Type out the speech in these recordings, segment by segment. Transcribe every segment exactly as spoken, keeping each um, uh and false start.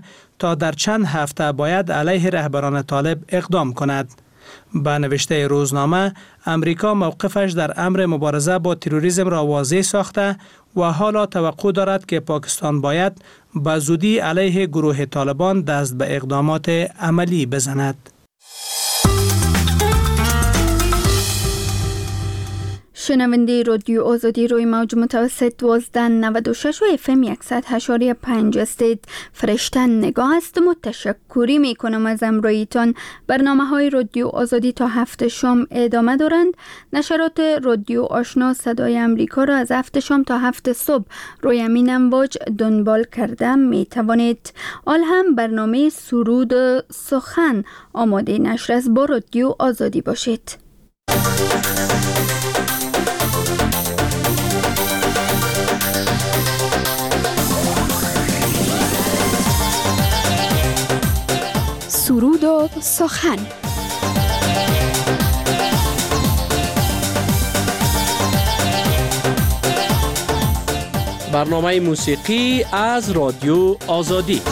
تا در چند هفته باید علیه رهبران طالب اقدام کند. به نوشته روزنامه، امریکا موقفش در امر مبارزه با تروریسم را واضح ساخته و حالا توقع دارد که پاکستان باید به زودی علیه گروه طالبان دست به اقدامات عملی بزند. شنونده رادیو آزادی روی موج متوسط دوازده نود و شش و اف ام صد و هشت و پنج هستید. فرشته نگاه هستم و تشکری می کنم از امرویتان. برنامه های رادیو آزادی تا هفت شام ادامه دارند. نشرات رادیو آشنا صدای امریکا را از هفت شام تا هفت صبح روی امین امواج دنبال کرده می توانید. آل هم برنامه سرود سخن آماده نشر از با رادیو آزادی باشید. سرود و سخن. برنامه موسیقی از رادیو آزادی.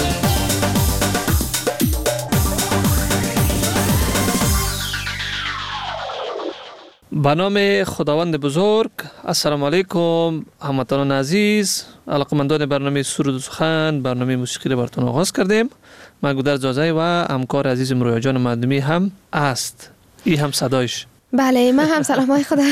به نام خداوند بزرگ. السلام علیکم هموطنان عزیز. علاقمندان برنامه سرود و سخن، برنامه موسیقی را براتون آغاز کردیم. من گودرز زازای و همکار عزیزم رویا جان مردمی هم است. این هم صدایش. بله، من هم سلامای خدا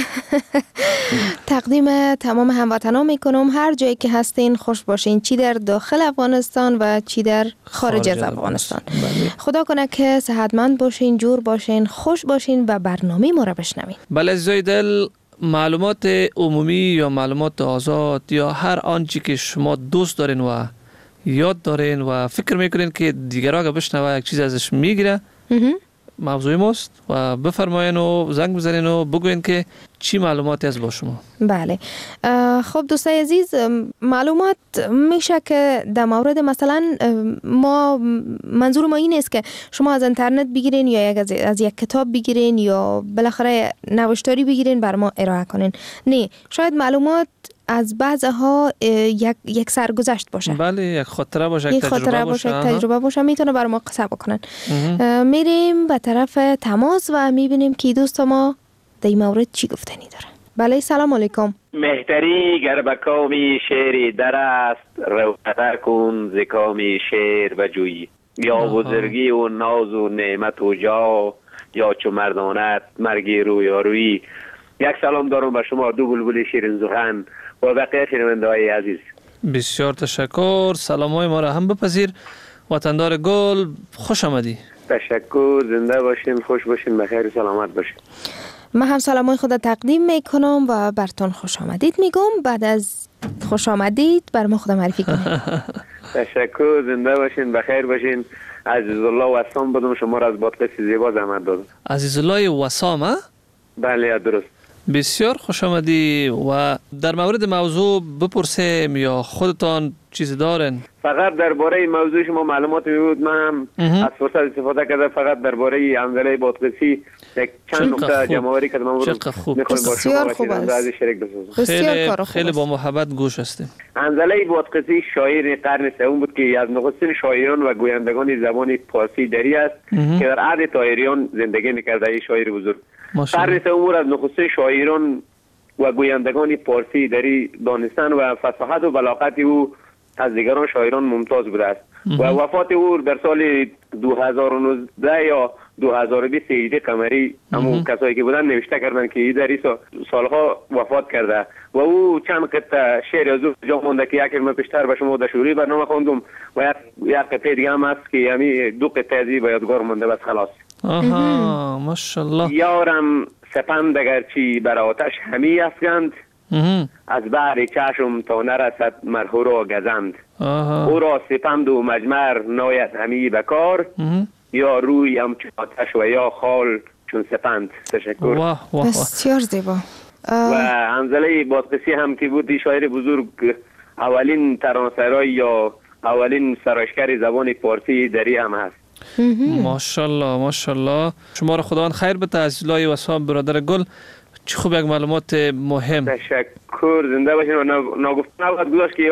تقدیم تمام هموطنان میکنم. هر جایی که هستین خوش باشین، چی در داخل افغانستان و چی در خارج از افغانستان. بله. خدا کنه که صحتمند باشین، جور باشین، خوش باشین و برنامه ما را بشنوین. بله عزیزای دل، معلومات عمومی یا معلومات آزاد یا هر آنچه که شما دوست دارین و یاد دارین و فکر میکنین که دیگران اگه بشنوه یک چیز ازش میگیره، موضوع ماست و بفرمایین و زنگ بزنین و بگوین که چی معلوماتی از با شما. بله. خب دوستای عزیز، معلومات میشه که در مورد مثلا ما، منظور ما این است که شما از اینترنت بگیرین یا از, از یک کتاب بگیرین یا بالاخره نوشتاری بگیرین بر ما ارائه کنین. نه، شاید معلومات از بعضها یک یک سرگذشت باشه. بله، یک خاطره باشه، یک خاطره باشه، یک تجربه باشه، میتونه بر ما قصه بکنن. میریم به طرف تماس و میبینیم که دوست ما در این مورد چی گفتنی داره. بله، سلام علیکم. مهتری گربکامی شعری در است، روحتر کن زکامی شعر و جویی. یا بزرگی و ناز و نعمت و جا، یا چو مردانت مرگی رویارویی. یک سلام دارم به شما دو بلبل شیرین سخن و بقیه شنونده‌های عزیز. بسیار تشکر. سلامای ما را هم بپذیر. وطندار گل، خوش آمدی. تشکر. زنده باشین، خوش باشین، بخیر سلامت باشین. من هم سلامای خود تقدیم میکنم و برتون خوش آمدید میگم. بعد از خوش آمدید بر ما خود معرفی کنید. تشکر. زنده باشین، بخیر باشین. عزیزالله وسام بدم شما را از بادقس زیبا زحمت دادم. عزیزالله وسام ها؟ بله درست. بسیار خوش آمدی. و در مورد موضوع بپرسیم یا خودتان چیزی دارن؟ فقط درباره موضوع شما معلومات میبود. من از فرصت استفاده کرده فقط درباره انزله بادغیسی یک چند نکته جمع‌آوری کردم. من میخوایم با شما و شنونده شریک بسازم. خیلی خیلی با محبت گوش هستیم. انزله بادغیسی شاعر قرن سوم بود که از نخستین شاعران و گویندگان زبان فارسی دری است که در عهد طاهریان زندگی می‌کرد. این شاعر بزرگ قرن سوم از نخستین شاعران و گویندگان فارسی دری دانستن و فصاحت و بلاغت او از دیگران شاعران ممتاز بوده است. و وفات او در سال دو هزار و نوزده یا دو هزار و بیست هجری قمری همون کسایی که بودن نوشته کردن که در این سالها وفات کرده و او چند قطعه شعر از او جا مونده که یک کلمه پیشتر به شما در شوری برنامه خواندم و یک قطعه دیگه هم هست که یعنی دو قطعه ازی به یادگار مونده بس خلاص. آها ماشاءالله. یارم سپند اگرچی بر آتش همی افگند، از بحر چشم تا نرسد مرهو را گزند. او را سپند و مجمر ناید همی بکار، یا روی هم چون آتش و یا خال چون سپند. تشکر. بسیار زیبا. و انزله بادغیسی هم که بود شاعر بزرگ، اولین ترانه‌سرای یا اولین سرایشگر زبان فارسی دری هم هست. ماشاءالله ماشاءالله. شما را خداوند خیر بده. عزیزالله وسام برادر گل، چه خوب یک معلومات مهم. تشکر. زنده باشین و ناگفته نباید گذاشت که یک وقت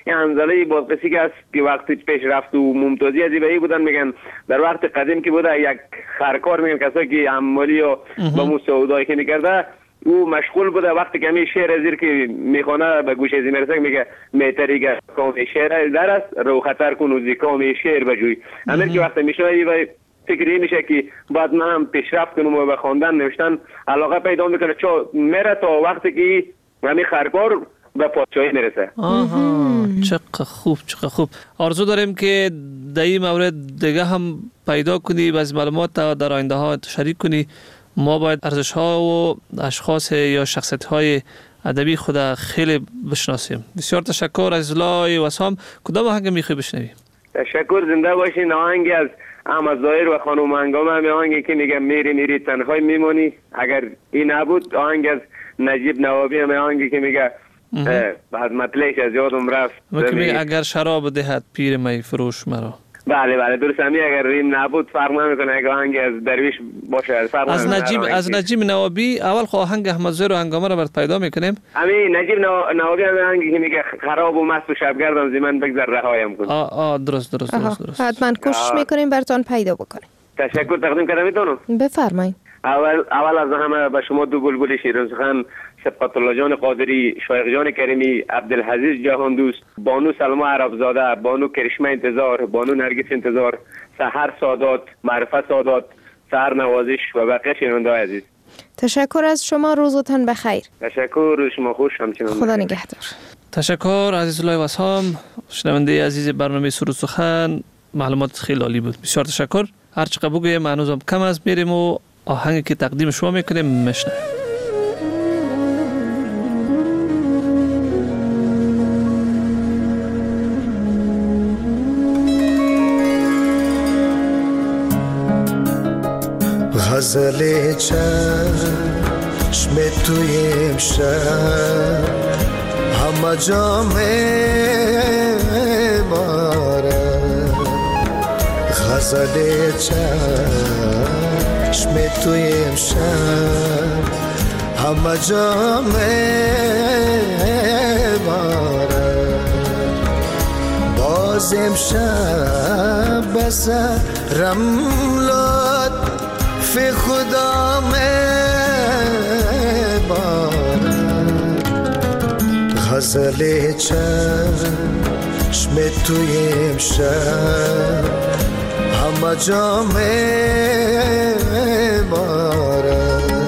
این انزله بازقسی که است که وقتی پیشرفت و ممتازی از این بودن، میگن در وقت قدیم که بوده یک خرکار، میگن کسایی که عمالی و با مسعودایی که میکرده او مشغول بوده، وقتی که همین شعر زیر که میخونه به گوش از میرسه میگه میتریگه کام شعر در است رو خطر کن و زیکام شعر بجوی. همین که وقتی میشنوی و فکری میشه که بعد من هم پیشرفت کنم و به خواندن نوشتن علاقه پیدا میکنه، چون میره تا وقتی که همین خرکار به پادشاهی میرسه. آها، چقدر خوب چقدر خوب. آرزو داریم که در این مورد دیگه هم پیدا کنی و از معلومات در آینده ها شریک کنی. ما باید ارزش ها و اشخاص یا شخصیت های ادبی خود خیلی بشناسیم. بسیار تشکر. از لای وسام کدام آهنگ میخوای بشنوی؟ تشکر، زنده باشین. آهنگی از احمد ظاهر و خانم هنگام، هم آهنگی که میگه میری میری تنهای میمونی، اگر این نبود. آهنگ از نجیب نوابی، هم آهنگی که میگه بعد مطلعش از یادم رفت، میگه اگر شراب دهد پیر می فروش مرا. بله بله درست. همی اگر این نبود فرق نمیکنه، اگه آهنگ از درویش باشه فرق از نجیب از نجیب نوابی. اول خو آهنگ احمد ظاهر و هنگامه رو برات پیدا میکنیم. همین نجیب نوابی هم آهنگی که میگه خراب و مست و شبگردم زمین بگذر رهایم کن. آ آ درست درست درست درست. حتما کوشش میکنیم براتون پیدا بکنیم. تشکر تقدیم کردم میتونم. بفرمایید. اول اول از همه به شما دو بلبل شیرین سخن، صفت الله جان قادری، شایق جان کریمی، عبدالعزیز جهان دوست، بانو سلمى عربزاده، بانو کرشمه انتظار، بانو نرگس انتظار، سحر سادات، معرفت سادات، سحر نوازش و بقیه شنونده‌های عزیز، تشکر از شما. روزتان بخیر. تشکر، شما خوش همچنان. خدا نگهدار. تشکر عزیز الله وسام. شنونده عزیز برنامه سرود سخن، معلومات خیلی عالی بود. بسیار تشکر. هر چقدر بگویم هنوزم کم است، میریم و آهنگی که تقدیم شما میکنیم میشنویم. غزل چشم توی امشب همه جا میباره، غزل چشم توی امشب همه جا میباره، باز امشب بسرم لاد فی خدا میباره، غزل چشم توی امشب همه جا میباره.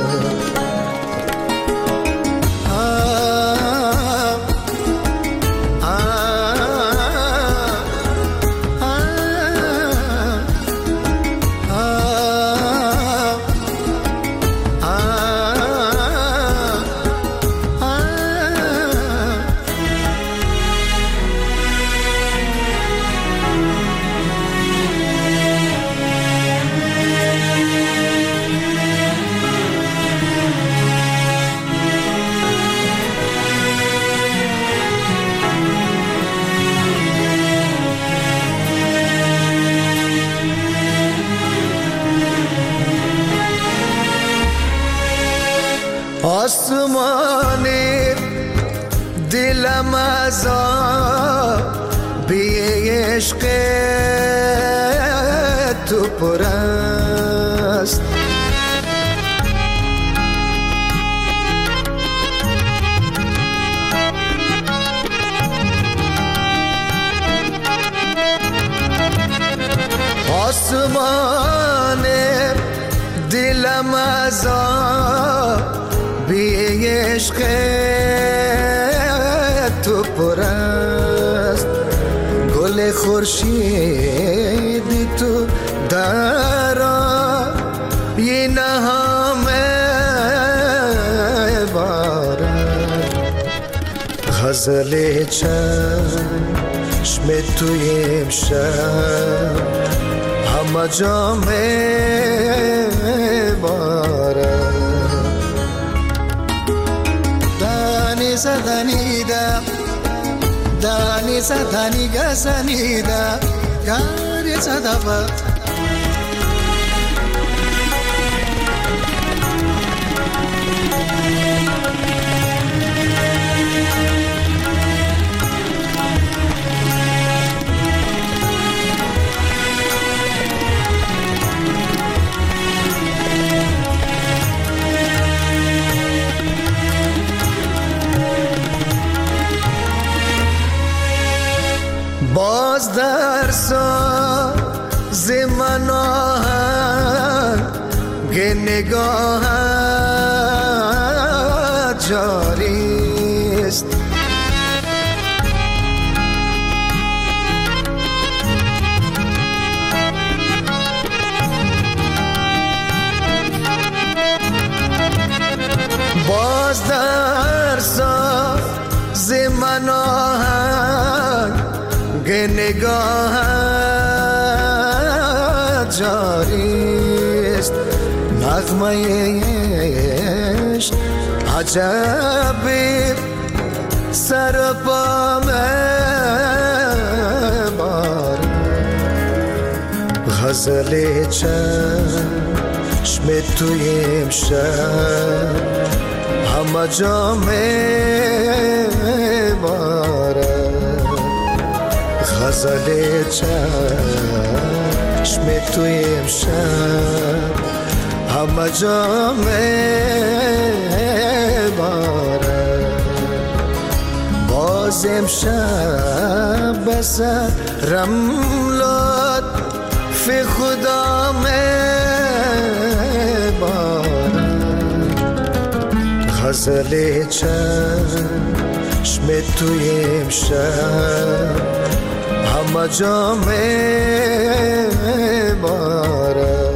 آسمانی دلم از بی عشق تو پر است، آسمان دلم از بی عشق تو پر است، گل خورشیدی تو در این همه بارد، غزل چشم توی امشب همه جا میبارد. زدنیده دانی زدنی گزنیده یاری زدبه ساز من آهنگ نگاهت جاری است. باز در ساز من آهنگ نگاهت جاری است. نغمه عشق عجبی سر پا میبارد. غزل چشم توی امشب همه جا میبارد. غزل چشم توی امشب همه جا میبارد. باز امشب بسرم لطف خدا میبارد. غزل چشم توی امشب همه جا میبارد.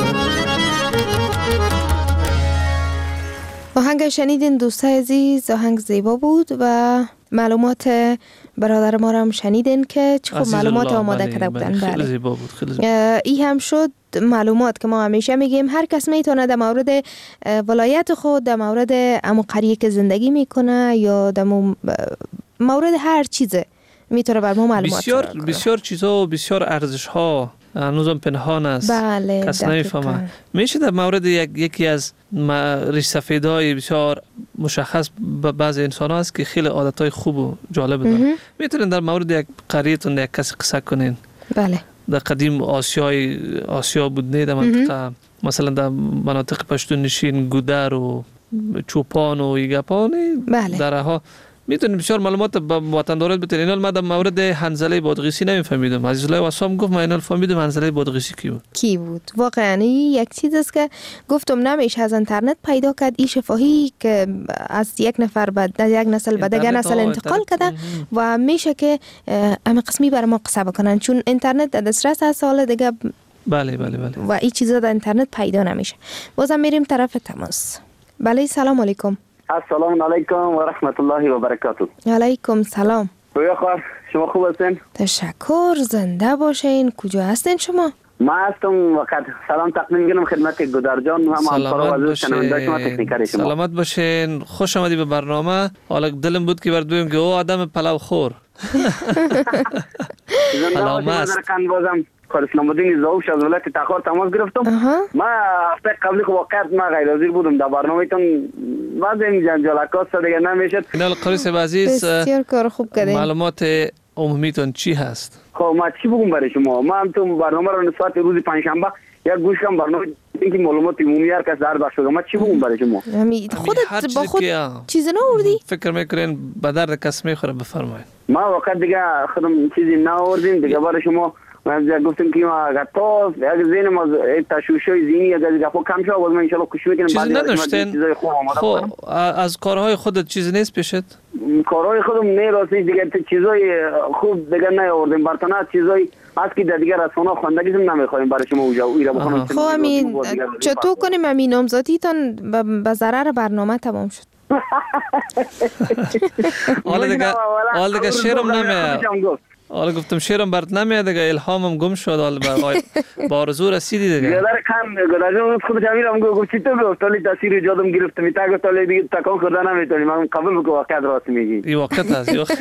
آهنگ شنیدین دوستای عزیز، آهنگ زیبا بود و معلومات برادر ما را هم شنیدین که چه خوب معلومات آماده کرده بودن. بله. خیلی زیبا بود. خیلی زیبا. ای هم شد معلومات که ما همیشه میگیم هر کس میتونه در مورد ولایت خود، در مورد امو قریه که زندگی میکنه یا در مورد هر چیزه میتونه بر ما معلومات بسیار کنه. بسیار چیزا و بسیار ارزش ها هنوزم پنهان است. بله، کس نمیفهمه. میشه در مورد یک یکی از ریش سفیدای بسیار مشخص بعض انسان ها است که خیلی عادت های خوب و جالب دارن. میتونین در مورد یک قریه‌تون یک کسی قصه کنین. بله. در قدیم آسیای آسیا بود نه، در منطقه مثلا در مناطق پشتون نشین گودر و چوپان و یگپان. بله. درها میتونید بسیار معلومات با وطندارت بتین. اینال من در مورد حنظله بادغیسی نمیفهمیدم. عزیز الله واسام گفت من اینال فهمیدم حنظله بادغیسی کی بود. کی بود؟ واقعا یک چیز است که گفتم نمیشه از اینترنت پیدا کرد. این شفاهی که از یک نفر بعد در یک نسل بعد دیگر نسل انتقال کرده و میشه که همه قسمی برای ما قصه بکنن، چون اینترنت در دسترس هست سال دیگه. بله بله بله. و این چیزا در اینترنت پیدا نمیشه. بازم میریم طرف تماس. بله سلام علیکم. السلام علیکم و رحمت الله و برکاته. علیکم سلام. رویا خواهر شما خوب هستین؟ تشکر، زنده باشین. کجا هستین شما؟ ما هستم وقت سلام تقدیم می‌کنم خدمت گودر جان و هم سلامت باشین. سلامت باشین. خوش آمدی به برنامه. حالا دلم بود که بردویم که او آدم پلاو خور. پلاو مست. بازم کار اسلام الدین زاوش از ولایت تخار تماس گرفتم. ما هفته قبلی که واقعا ما غیر حاضر بودم در برنامه‌تون. بعد این جنجالکات دیگه نمیشد. اینال قریس عزیز بسیار کار خوب کردین. معلومات عمومیتون چی هست؟ خب ما چی بگم برای شما؟ ما هم تو برنامه رو نسبت روز پنجشنبه یک گوش کردم برنامه اینکه معلومات عمومی هر کس در بخش شده. ما چی بگم برای شما؟ خودت با خود چیز نآوردی؟ فکر میکنین به درد کس میخوره بفرمایید. ما واقعا دیگه خودم چیزی نآوردیم دیگه برای شما. من گفتم که ما اگر تو اگر ذهن ما تشویش‌های ذهنی اگر دیگه خود کم شه باز ما ان شاء الله کوشش میکنیم چیزی نداشتین. خب از کارهای خودت چیزی نیست پیشت؟ کارهای خودم نه راستش دیگه چیزای خوب دیگه نیاوردیم. برتنه چیزای از که دیگه رسانه خواندگیزم نمیخوایم برای شما اونجا ایرا بخونم. خب امین چطور کنیم امین نامزدیتون به ضرر برنامه تمام شد؟ حالا دیگه حالا دیگه شعرم نمیاد. حالا گفتم شعرم برات نمیاد دیگه، الهامم گم شد. حالا با آرزو رسیدی دیگه. یادار کم گذاشتم خود جمیرم گفت چی تو گفت ولی تاثیر ایجادم گرفت. می تا گفت ولی دیگه تکون کردن نمیتونی. من قبول میکنم واقعا راست میگی. این واقعیت است.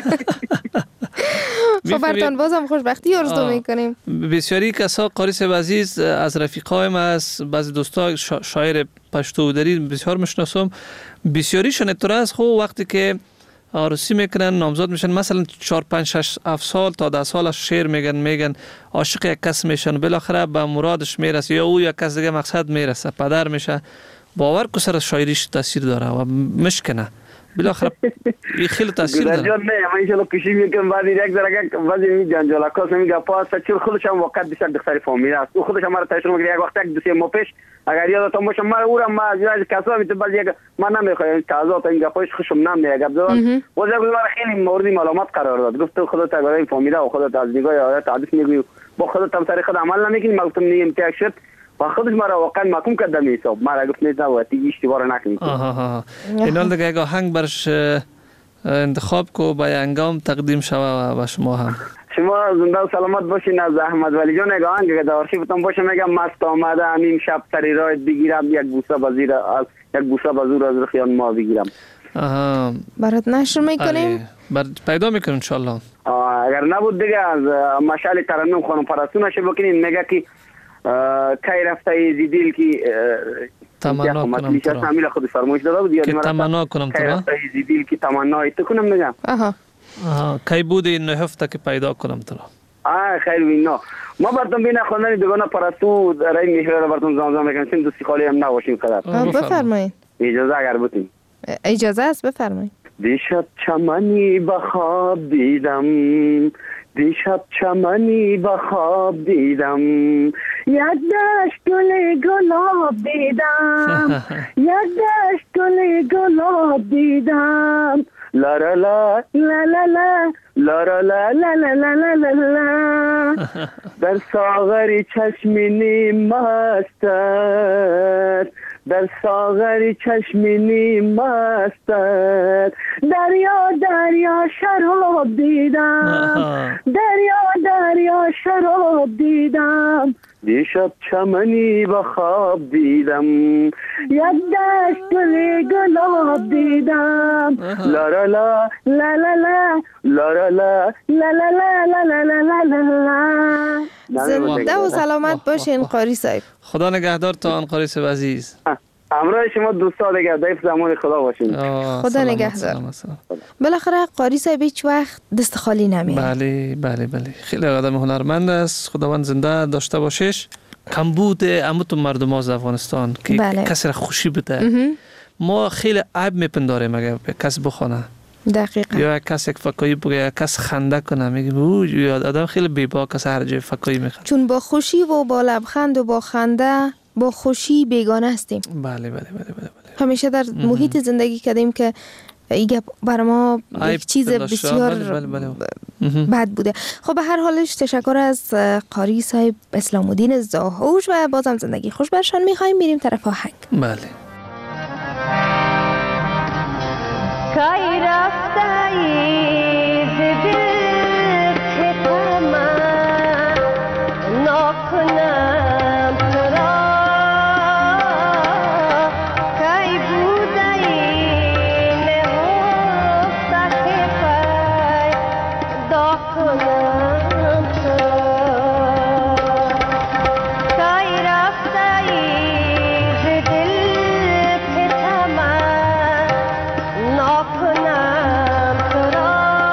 خب براتون بازم خوشبختی آرزو میکنیم. بسیاری کسا قاریس عزیز از رفیقایم است، بعضی دوستا شاعر پشتو و دری بسیار میشناسم. بسیاریشون اتره است. خب وقتی که عروسی میکنن نامزد میشن مثلا چهار پنج شش هفت سال تا ده سال شعر میگن میگن عاشق یک کس میشن، بالاخره به مرادش میرسه یا او یک کس دیگه مقصد میرسه، پدر میشه. باور کو سر شاعریش تاثیر داره و مشکنه. بالاخره این خیلی تاثیر داره. جان نه من ایشالا کشی میکنم بعد یک درگه بعضی می جنجال کاس میگه پاس چه خودش هم وقت بیشتر دختری فامیل است او خودش هم را تشریح میگه یک وقت یک دو سه ماه پیش اگر یادتون باشه ما او را ما از کسا میته بعد یک من نمیخوام تازه تا این گپاش خوشم نمیاد گپ داد و زه گفتم خیلی مورد معلومات قرار داد گفت خودت اگر این فامیل و خودت از نگاه یا تعریف میگی با خودت هم سر خود عمل نمیکنی ما گفتم نیم تاک شد و خودش مرا واقعا محکوم کرده میساب ما گفت نه وقتی اشتباه نکنید آها اینال دیگه یک آهنگ برش انتخاب کو با انگام تقدیم شوه و شما هم شما زنده و سلامت باشین. از احمد ولی جان یک آهنگ که در آرشیفتان باشه میگم مست آمده همین شب سری راه بگیرم یک بوسه بزیر از یک بوسه بزور از رخیان ما بگیرم. آها برات نشر میکنیم بر پیدا میکنیم ان شاء الله. اگر نبود دیگه از مشعل ترنم خانم پرستو نشه بکنین میگه که کی رفته زیدیل که تمنا کنم تو را خود فرمایش داده بود که تمنا کنم تو را زیدیل که تمنای تو کنم میگم آها آها کی بود این هفته که پیدا کنم تو را آه خیر وینا ما براتون بین خواندن دوگانه پرستو رای میهره رو براتون زمزمه میکنیم دوستی خالی هم نباشیم قدر بفرمایید اجازه اگر بودین اجازه است بفرمایید. دیشب چمنی به خواب دیدم دیشب چمنی به خواب دیدم یک دشت گل گلاب دیدم یک دشت گل گلاب دیدم لا لا لا لا لا لا لا لا لا لا لا لا لا لا در ساغری چشمینی مست است در ساغری چشمینی مست است دریا دریا شراب دیدم دریا دریا شراب دیدم دیشب چمنی به خواب دیدم یک دشت گل گلاب دیدم لا لا لا لا لا لا لا لا لا لا لا لا لا لا لا لا. زنده و سلامت باشین قاری صاحب. خدا نگهدار تا آن قاری صاحب عزیز. همراه شما دوستا دیگه ضیف زمان خدا باشین. خدا نگهدار. بالاخره قاری صاحب هیچ وقت دست خالی نمیاد. بله بله بله خیلی آدم هنرمند است. خداوند زنده داشته باشش. کمبود اموت مردم از افغانستان که بله. کسی را خوشی بده. ما خیلی عیب میپنداریم اگر کس بخونه. دقیقاً. یا کس یک فکایی بگه یا کس خنده کنه میگه او یا آدم خیلی بی‌باک کس هر جای فکایی میخواد. چون با خوشی و با لبخند و با خنده با خوشی بیگانه هستیم. بله بله بله بله, بله. همیشه در محیط زندگی کردیم که ایگه بر ما یک چیز بسیار بله بله بله. بد بوده. خب به هر حالش تشکر از قاری صاحب اسلام الدین زاهوش و بازم زندگی خوش برشان میخواییم. میریم طرف آهنگ. بله. کای رفتایی دل خطم نکنم تو را کای بودایی نهفته پای دا کنم تو کای رفتایی دل خطم نکنم تو را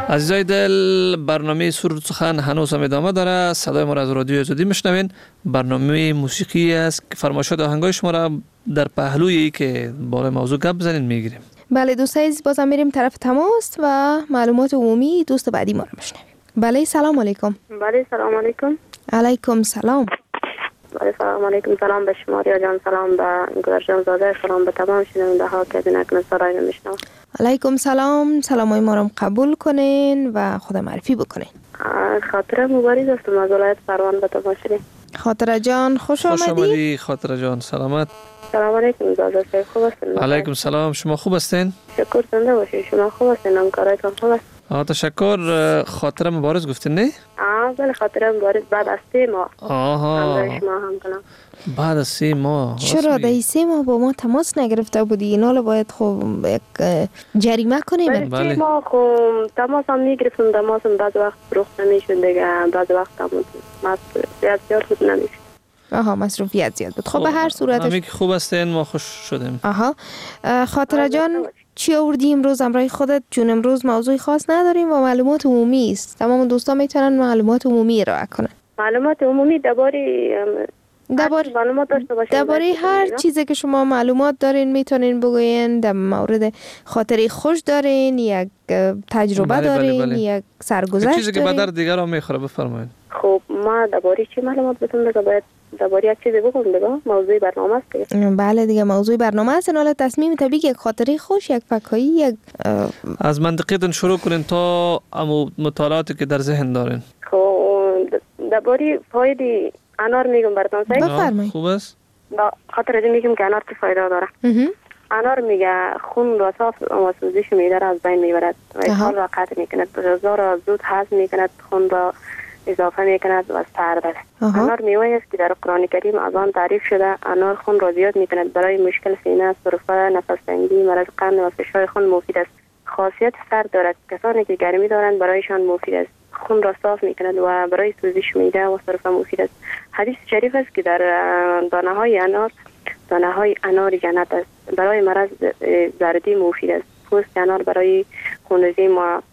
عزیزای دل، برنامه سرود سخن هنوز هم ادامه داره. صدای ما را از رادیو آزادی میشنوین. برنامه موسیقی است که فرمایشات آهنگای شما را در پهلویی که بالای موضوع گپ بزنین میگیریم. بله دوستای عزیز، بازم میریم طرف تماس و معلومات عمومی دوست بعدی ما را میشنویم. بله سلام علیکم. بله سلام علیکم. علیکم سلام. بله سلام علیکم. سلام به شما ریا جان، سلام به گذرجان زاده، سلام به تمام شنونده ها که از این صدای میشنوند. علیکم سلام. سلامای ما رو قبول کنین و خود معرفی بکنین. خاطره مبارز هستم از ولایت پروان به تماشایی. خاطره جان خوش آمدی. خوش آمدی خاطره جان، سلامت. سلام علیکم زاده صاحب، خوب هستین؟ علیکم سلام، شما خوب هستین؟ شکر زنده باشید. شما خوب هستین؟ همکارایتان خوب است؟ آه تشکر. خاطره مبارز گفتین نه؟ آه بله خاطره مبارز بعد از سه ماه. آها. شما هم کنم. بعد از سه ماه. چرا در سه ماه با ما تماس نگرفته بودی؟ اینا باید خب یک جریمه کنیم. بله سه ماه خب تماس هم میگرفتم، تماس هم بعض وقت فروخت نمیشد دیگه، بعض وقت هم مصروفیت زیاد بود نمیشد. آها مصروفیت زیاد بود. خب به هر صورتش همین که خوب هستین، ما خوش شدیم. آها خاطره جان چی آوردی امروز همراه خودت؟ چون امروز موضوع خاص نداریم و معلومات عمومی است. تمام دوستان میتونن معلومات عمومی ارائه کنن. معلومات عمومی درباره درباره معلومات داشته باشین. درباره هر چیزی که شما معلومات دارین میتونین بگوین. در مورد خاطره خوش دارین، یک تجربه بله دارین، بله بله. یک سرگذشت چیزی که دارین. به درد دیگران میخوره بفرمایید. خب ما درباره چی معلومات بتونم بگم؟ باید درباره یک چیزی بگم دیگه. موضوع برنامه است دیگه. بله دیگه موضوع برنامه است. حالا تصمیم طبیعی یک خاطره خوش، یک فکایی، یک از منطقیتون شروع کنین تا مطالعاتی که در ذهن دارین. خب درباره فایده انار میگم براتون. بفرمایید. خوب است. با خاطر از میگم که انار چه فایده داره. انار میگه خون را صاف و سوزش معده را از بین میبرد و اسهال را قطع میکند، غذا را زود هضم میکند، خون را اضافه میکند و سرد است. انار میوه است که در قرآن کریم از آن تعریف شده. انار خون را زیاد میکند، برای مشکل سینه، سرفه، نفس تنگی، مرض قند و فشار خون مفید است. خاصیت سرد دارد. کسانی که گرمی دارند برایشان مفید است. خون را صاف میکند و برای سوزش معده و سرفه مفید است. حدیث شریف است که در دانه های انار دانه های انار جنت است. برای مرض زردی مفید است. پوست انار برای خونریزی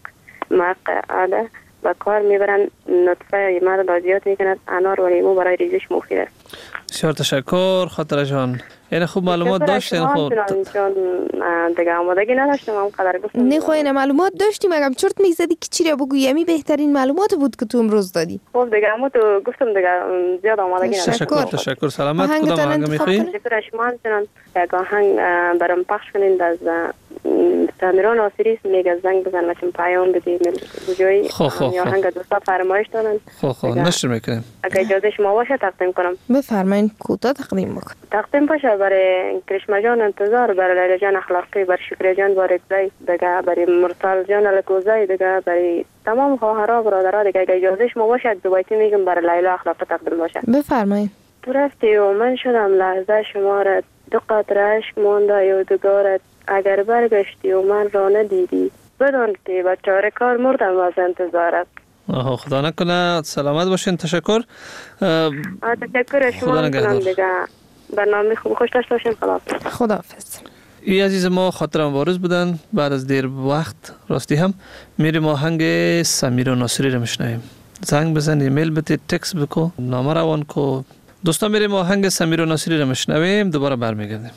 موقعه و کار میبرند. نطفه مرد را زیاد میکند. انار و لیمو برای ریزش مفید است. بسیار تشکر خاطره جان. یعنی خوب معلومات داشتین. خوب چون دیگه آمادگی نداشتم هم قدر گفتم. نه خو اینا معلومات داشتیم، مگم چرت میزدی که چی را بگویی؟ می بهترین معلومات بود که تو امروز دادی. خب دیگه ما تو گفتم دیگه زیاد آمادگی نداشتم. تشکر تشکر. سلامت. کدام آهنگ میخوایی؟ تشکر شما چون یک آهنگ برام پخش کنین از سمیرا ناصری میگه زنگ بزن چون پیام بدی جوی آهنگ دوستا فرمایش دادن. خب خب نشر میکنیم. اگه اجازه شما باشه تقدیم کنم. بفرمایید. کوتاه تقدیم بکن. تقدیم باشه برای کرشما جان انتظار، برای لیلا جان اخلاقی، برای شکر جان بارکزای دیگه، برای مرسال جان الکوزای دیگه، برای تمام خواهرها برادرها دیگه. اگه اجازه شما باشه دو بیتی میگم برای لیلا اخلاقی تقدیم باشه. بفرمایید. تو رفتی و من شدم لحظه شمارت، دو قطره اشک مانده یادگارت. اگر برگشتی و من را ندیدی بدان که با چاره کار مردم از انتظارت. آها خدا نکنه. سلامت باشین. تشکر. تشکر شما کنم دیگه. برنامه خوب خوش داشته باشین. خداحافظ. خداحافظ. ای عزیز ما خاطر مبارز بودن. بعد از دیر وقت راستی هم میریم آهنگ سمیرا ناصری رو میشنویم. زنگ بزن، ایمیل بده، تکس بکو، نامه روان کو. دوستان میریم آهنگ سمیرا ناصری رو میشنویم. دوباره برمیگردیم.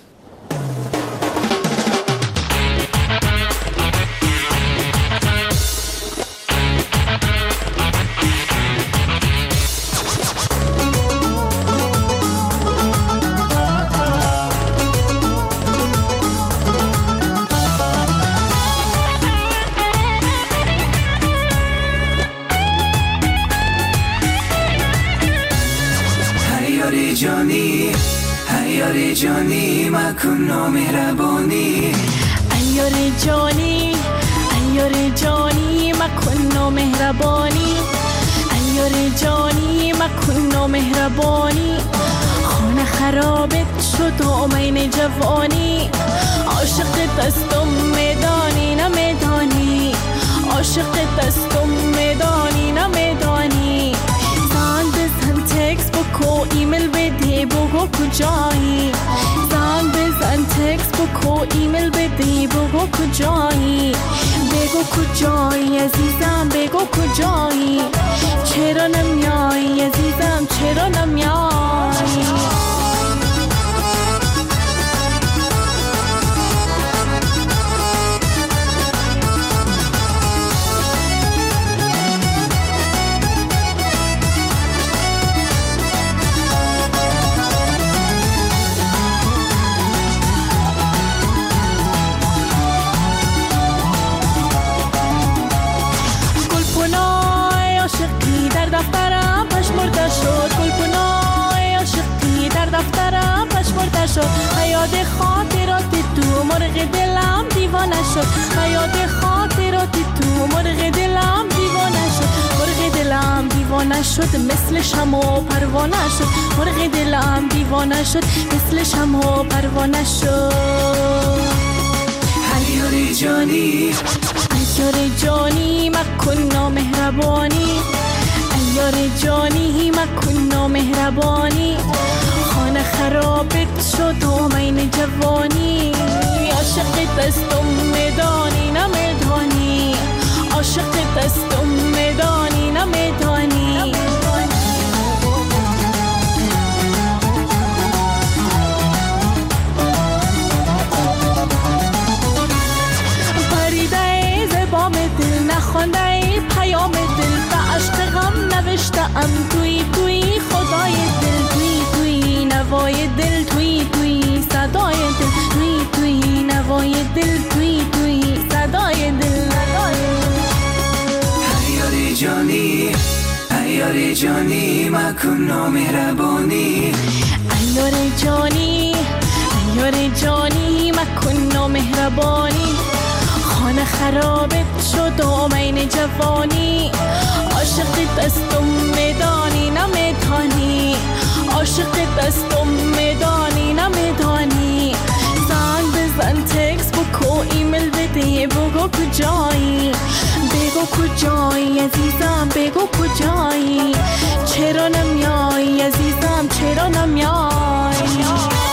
جانی ایار جانی مکن مهربانی، ایار جانی ایار جانی مکن مهربانی، ایار جانی مکن مهربانی. خانه خرابت شد آمین جوانی، عاشق دستم میدانی نمیدانی، عاشق دستم میدانی نمیدانی. زن بزن تکس بکو ایمیل بدی بگو کجایی، زن بزن تکس بکو ایمیل بدی بگو کجایی. به بگو کجایی عزیزم بگو کجایی چرا نمیایی عزیزم چرا نمیایی دفترم پشمرده شد گلپنای عاشقی در دفترم پشمرده شد یاد خاطرات تو مرغ دلم دیوانه شد یاد خاطرات تو مرغ دلم دیوانه شد مرغ دلم دیوانه شد مثل شمع و پروانه شد مرغ دلم دیوانه شد مثل شمع و پروانه شد عیار جانی عیار جانی مکن نامهربانی یار جانی مکن مهربانی خانه خرابت شد و مین جوانی عاشق دستم میدانی نمیدانی عاشق دستم میدانی نمیدانی پریده زبام دل نخونده پیام دل به عشق غم نوشتم توی توی خدای دل توی توی نوای دل توی توی صدای دل توی توی نوای دل توی توی صدای دل عیار جانی عیار جانی مکن مهربانی عیار جانی عیار جانی مکن مهربانی خانه خرابت شد و مین جوانی عاشق دستم میدانی نمیدانی عاشق دستم میدانی نمیدانی زنگ بزن تکس بکو ایمیل بده بگو کجایی بگو کجایی عزیزم بگو کجایی چرا نمیایی عزیزم چرا نمیایی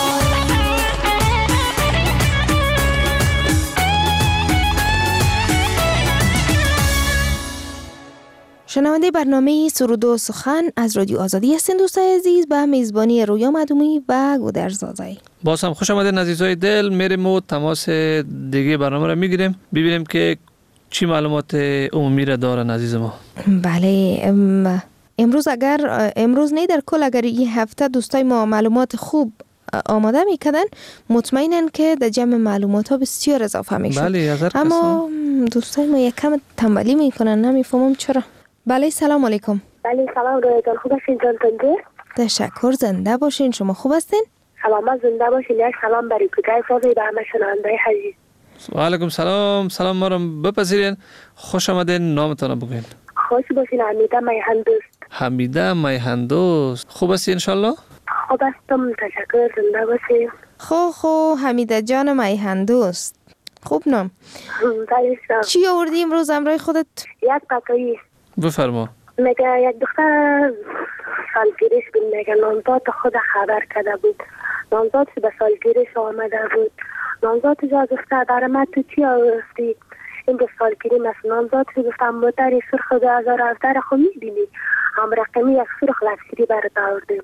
شنونده برنامه سرود و سخن از رادیو آزادی هستین دوستای عزیز به میزبانی رویا مدومی و گودرزادی. باز هم خوش آمدین عزیزای دل. میریم و تماس دیگه برنامه را میگیریم ببینیم که چی معلومات عمومی را دارن عزیز ما. بله ام امروز اگر امروز نه در کل اگر این هفته دوستای ما معلومات خوب آماده میکردن مطمئنن که در جمع معلومات ها بسیار اضافه میشه. بله اما دوستای ما یک کم تنبلی میکنن نمیفهمم چرا. بله سلام علیکم. بله سلام رویا جان خوب هستین جان تنده؟ تشکر زنده باشین. شما خوب هستین؟ سلامت زنده باشین. یک سلام برای کجای فاضی به همه شنونده عزیز. و علیکم سلام. سلام ما رو بپذیرین. خوش آمدین. نامتون رو بگین. خوش باشین. حمیده میهندوست. حمیده میهندوست. خوب هستی انشالله؟ خوب هستم تشکر زنده باشین. خو خو حمیده جان میهندوست. خوب نام. چی آوردی امروز همراه خودت؟ یک پکایی. بفرما. میگه یک دختر سالگیریش بود میگه نامزاد خود خبر کرده بود نامزادش به سالگیریش آمده بود نامزادش گفته درآمد تو چی آوردی این به سالگیری مثل نامزادش گفتم موتر سرخ دو هزار و هفده خو میبینی هم رقمی یک سرخ لفسیری برات آوردیم.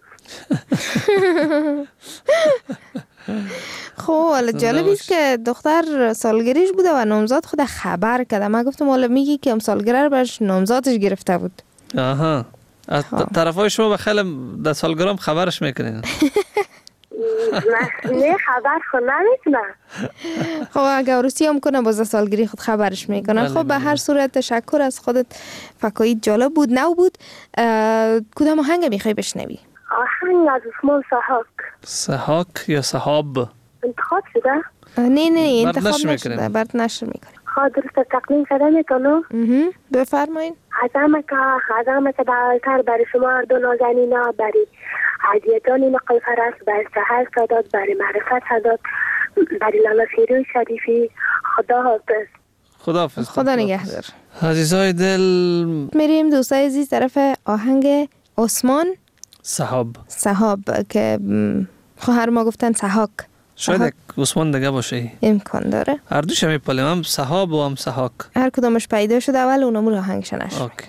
خب حالا جالب است که دختر سالگیریش بوده و نامزاد خود خبر کرده. من گفتم حالا میگی که هم سالگیری رو برش نامزادش گرفته بود. آها از طرفای شما به خیلی در سالگرام خبرش میکنین. نه خبر خود نمیکنه. خب اگه عروسی هم کنه باز سالگیری خود خبرش میکنه. خب به هر صورت تشکر از خودت. فکایی جالب بود. نو بود. کدام آهنگ میخوای بشنوی؟ آهنگ از اسمان سحاک. سحاک یا صحاب انتخاب شده؟ نه نه انتخاب نشده. برد نشر میکنیم. خواهد درست تقدیم شده میکنم؟ بفرمایین. عظمه که عظمه که دعالتر برای شما هر دو نازنینا بری هدیتانی نقل فرست بر سهر صداد برای معرفت صداد برای لالا فیروز شریفی. خدا حافظ. خدا حافظ. خدا نگهدار. عزیزای دل میریم دوستای عزیز طرف آهنگ عثمان صحاب صحاب که خواهر ما گفتن سحاک. شاید یک عثمان دیگه باشه. امکان داره. هر دوش هم پلیم، هم صحاب و هم صحاک. هر کدامش پیدا شد اول اونم رو آهنگش نشد. اوکی.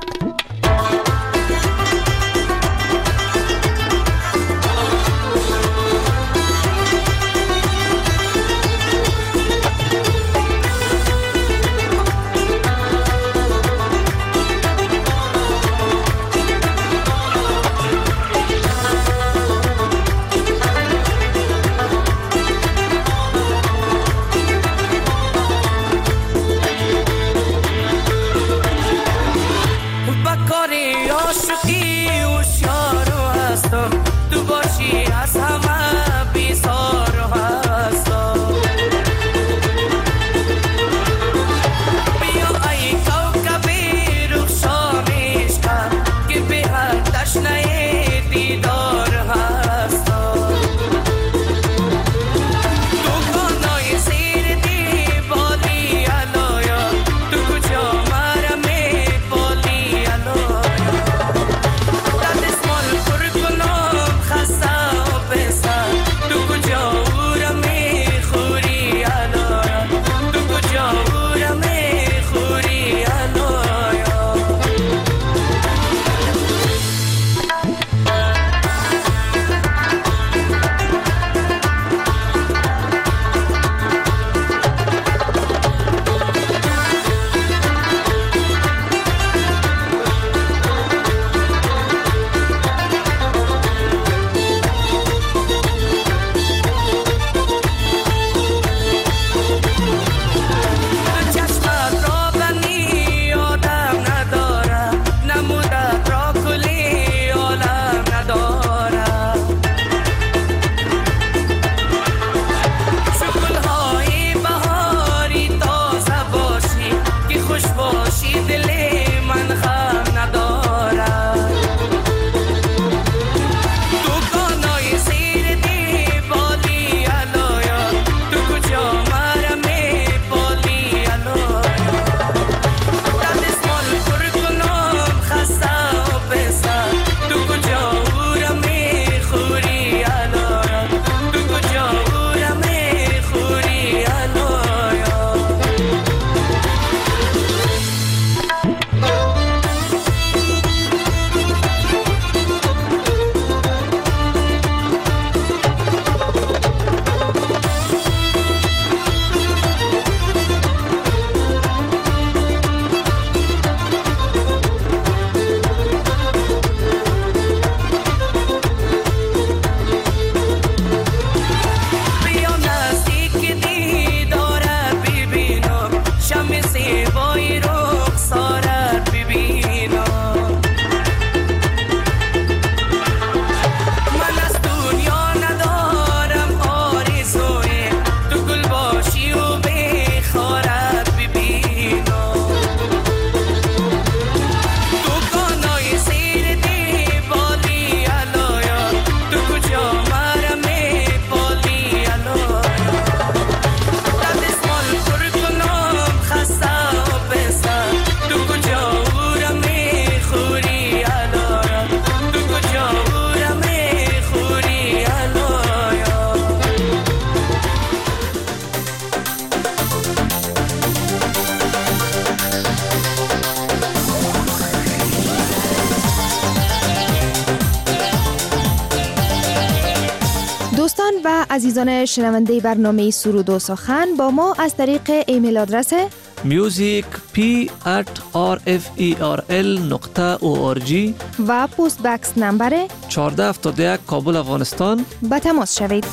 دوستان و عزیزان شنونده برنامه سرود و سخن با ما از طریق ایمیل آدرس music p at r f e r l نقطه او آر جی و پست بکس نمبر چهارده هفتاد و یک کابل افغانستان به تماس شوید.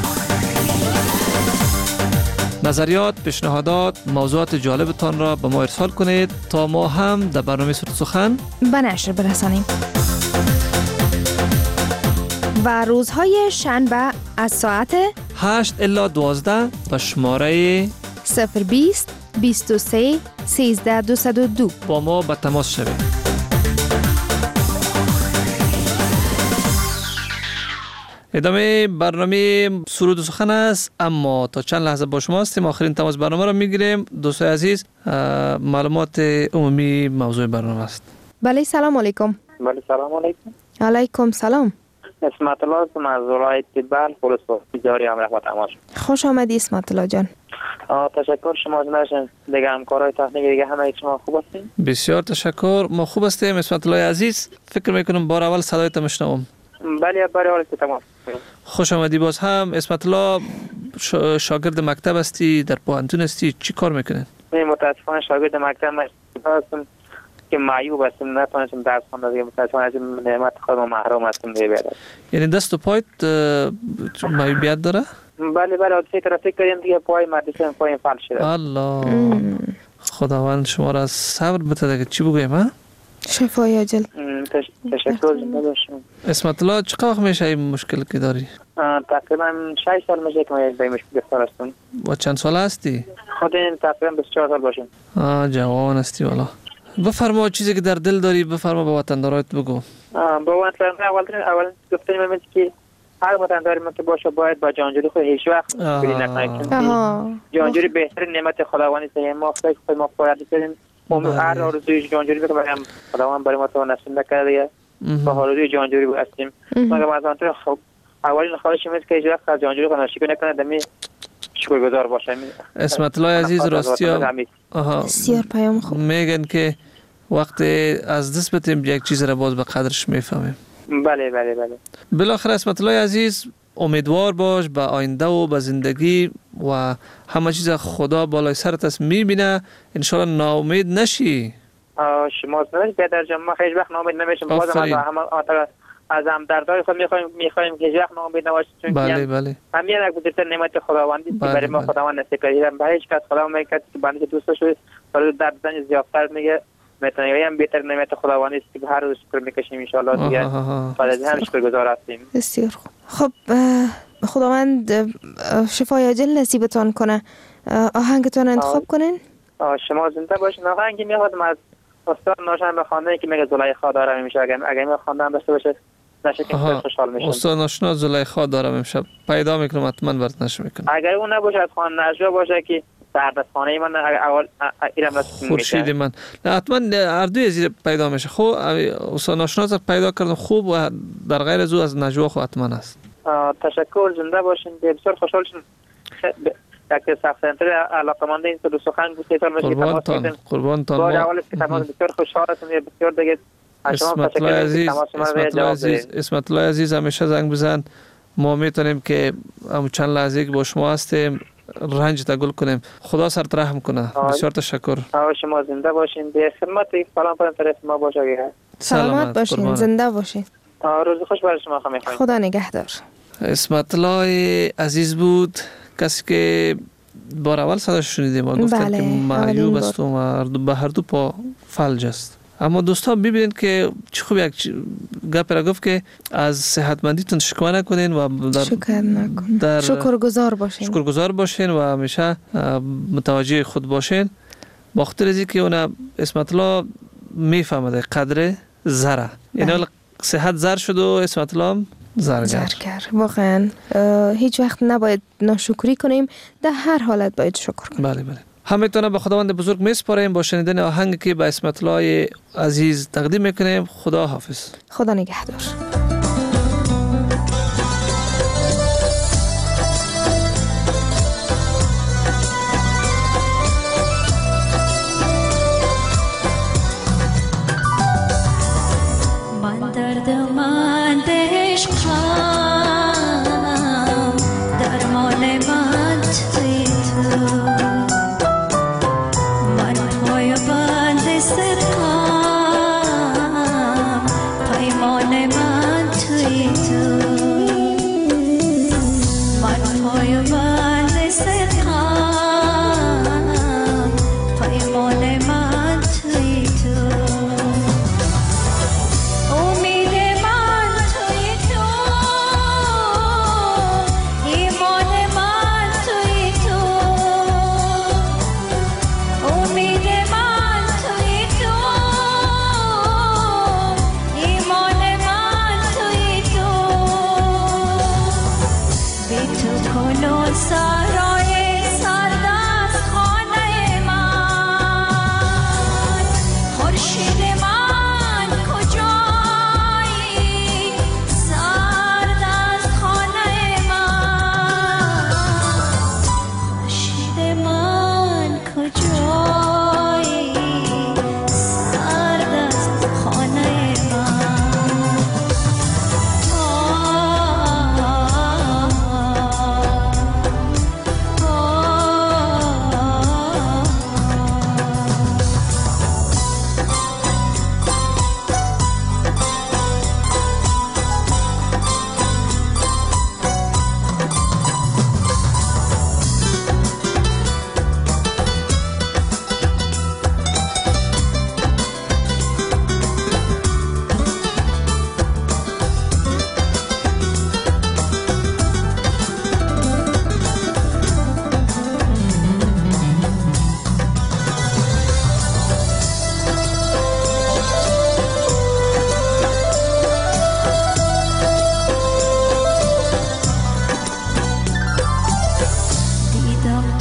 نظریات، پیشنهادات، موضوعات جالبتان را به ما ارسال کنید تا ما هم در برنامه سرود سخن به نشر برسانیم. و روزهای شنبه از ساعت هشت الی دوازده به شماره صفر بیست بیست و سه سیزده دویست و دو با ما به تماس شوید. ادامه برنامه سرود و سخن است، اما تا چند لحظه با شما هستیم. آخرین تماس برنامه را میگیریم. دوستای عزیز، معلومات عمومی موضوع برنامه است. بله، سلام علیکم. بله، سلام علیکم. علیکم سلام. اسمت الله هستم از ولایت بلخ ولسوالی جاری امرک و تماس. خوش آمدی اسمت الله جان. تشکر شما جناشن دیگه همکارای تکنیک دیگه همه شما خوب هستین؟ بسیار تشکر، ما خوب هستیم اسمت الله عزیز. فکر میکنم بار اول صدایت میشنوم. بله بار اول تمام. خوش آمدی باز هم. اسمت الله شاگرد مکتب هستی، در پوهنتون هستی، چی کار میکنین؟ من متاسفانه شاگرد مکتب هستم که معیوب هستم، نتونستم درس خوندم دیگه، متاسفانه از نعمت خودم محروم هستم دیگه. یعنی دست و پایت معیوبیت داره؟ بله بله از سه طرف کردیم دیگه، پای مدرسه پای فال شده. الله خداوند شما را صبر بده دیگه. چی بگویم ها؟ شفای عاجل. تشکر جناب. اسمت الله چقدر وقت میشه این مشکل که داری؟ تقریبا شش سال میشه که من این مشکل گرفتار هستم. و چند سال هستی؟ خود این تقریبا بیست و چهار سال باشه. آه جوان هستی والا. بفرما چیزی که در دل داری بفرما به وطندارات بگو. با وطندار اول اول گفتم من که هر وطنداری من که باشه باید با جانجوری خود هیچ وقت بری نکنید. جانجوری بهترین نعمت خداوندی است. ما خود خود ما باید کنیم. ما هر آرزوی جانجوری بکنیم خداوند برای ما تو نصیب نکرده. با آرزوی جانجوری هستیم. مگر از آن طرف خب اولین خواهش میست که هیچ وقت جانجوری خود نشیک نکنه دمی شکرگزار باشه. اسمت الله عزیز راستیا بسیار پیام خوب میگن که وقت از دست بتیم یک چیز را باز به قدرش میفهمیم. بله بله بله. بالاخره اسمت الله عزیز امیدوار باش به آینده و به زندگی و همه چیز خدا بالای سرت است میبینه. انشالله ناامید نشی. شما سنش بیادر جان ما هیچ وقت ناامید نمیشیم. بازم از همه از هم دردهای خود میخوایم میخوایم که هیچ وقت ناامید نباشیم. چون بله بله. همین یک بزرگترین نعمت خداوندی که برای ما خداوند نصیب کرده. به هیچ کس خداوند میگه که بنده دوست شوی برای درد زن زیادتر میگه میتونه هم بهتر نعمت خداوندی است که هر روز شکر میکشیم ان شاء الله دیگه. بعد از هم شکرگزار هستیم. بسیار خوب. خب خداوند شفای عاجل نصیبتان کنه. آهنگتون انتخاب کنین. شما زنده باشین. آهنگی میخوام از استاد ناشناس به خواننده که میگه زلیخا دارم میشه. اگه اگه می خواندم داشته باشه نشه که خوشحال میشم. استاد ناشناس زلیخا دارم امشب پیدا میکنم حتما برات نشه میکنم. اگر اون نباشه از خوان نجوا باشه که سردخانه من اول ایرم راست خورشید من نه حتما هر دوی زیر پیدا میشه. خب استاد ناشناس پیدا کردم خوب و در غیر از او از نجوا خو حتما است. تشکر زنده باشین. بسیار خوشحال شدم که سخت سنتر علاقمند این تو سخن گفتید. قربانتان قربانتان با اول که تماس بسیار خوشحال هستم. بسیار دیگه اسمت الله عزیز اسمت الله عزیز اسمت الله عزیز همیشه زنگ بزن. ما میتونیم که هم چند لحظه که با شما هستیم رنج تگل کنیم. خدا سرت رحم کنه. بسیار تشکر. شما زنده باشین. به خدمت سلام کنم طرف ما باشه. سلامت باشین. زنده باشین. روز خوش برای شما میخوایم. خدا نگهدار. اسمت الله عزیز بود، کسی که بار اول صداش شنیدیم و گفتن بله، که معیوب است و به هر دو پا فلج است. اما دوستان ببینید که چه خوب یک گپ را گفت که از صحتمندیتون شکوه نکنین و در شکر نکن. در شکرگزار باشین. شکرگزار باشین و همیشه متوجه خود باشین. با خاطر از اینکه اون اسمت الله میفهمه قدر زره. یعنی صحت زر شد و اسمت الله زرگر. زرگر. واقعا هیچ وقت نباید ناشکری کنیم، در هر حالت باید شکر کنیم. بله بله. همینطور به خداوند بزرگ میسپاریم با شنیدن آهنگی که به اسمت الله عزیز تقدیم میکنیم. خدا حافظ. خدا نگهدار. من درد من عشقم درمان من توی تو، من پای بند ستم پیمان من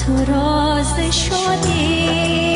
تو راز شادی